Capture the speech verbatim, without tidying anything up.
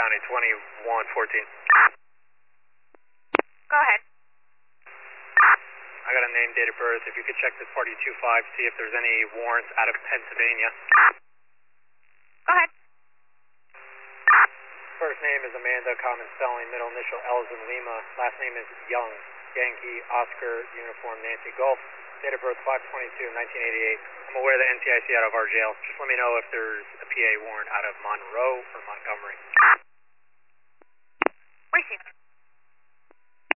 County, twenty-one fourteen. Go ahead. I got a name, date of birth. If you could check this party two five, see if there's any warrants out of Pennsylvania. Go ahead. First name is Amanda, common spelling, middle initial L's in Lima. Last name is Young, Yankee, Oscar, uniform, Nancy, Golf. Date of birth five twenty-two nineteen eighty-eight. I'm aware of the N C I C out of our jail. Just let me know if there's a P A warrant out of Monroe or Montgomery. Receive.